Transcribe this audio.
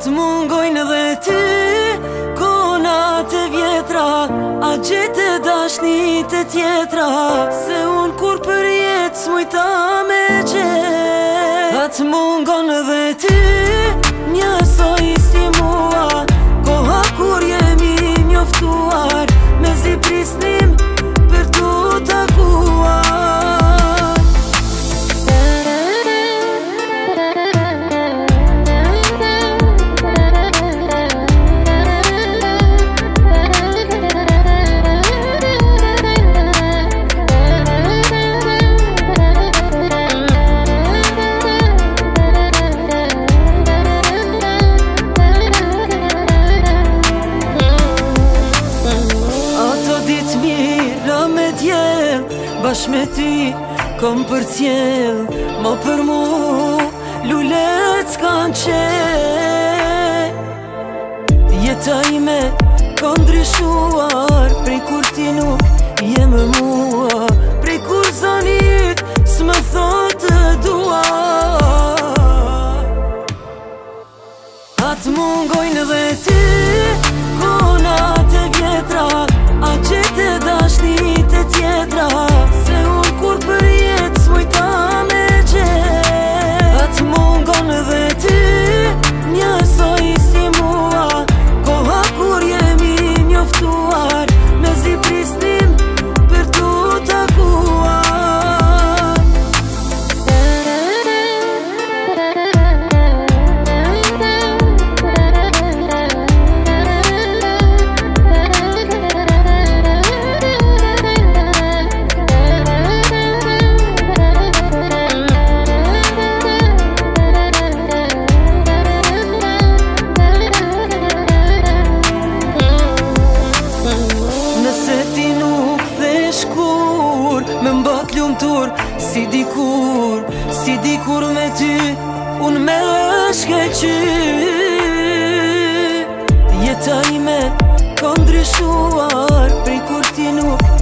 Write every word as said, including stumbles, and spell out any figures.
Atë mungojnë dhe ty konat e vjetra, a gjete dashnit e tjetra, se unë kur për jetë s'mujta me gjet. Atë mungon dhe ty njësoj si mua, koha kur jemi njoftuar, me zi prisnim për tu takuar. Bash me ty kom për cjell, ma për mu lullet s'kan qel. Jeta ime ka ndryshuar, prej kur ti nuk je me mua, prej kur zanit s'më thot të dua. Atë mungojnë dhe ty konat e vjetra, a gjete dashnit e tjetra, se unë kur për jetë s'mujta me gjet. Atë mungon dhe ty njësoj si mua, koha kur jemi njoftuar, me zi prisnim për tu takuar. Me mbat lumtur si dikur, si dikur me ty unë me shkeqy. Jeta ime ka ndryshuar, prej kur ti nuk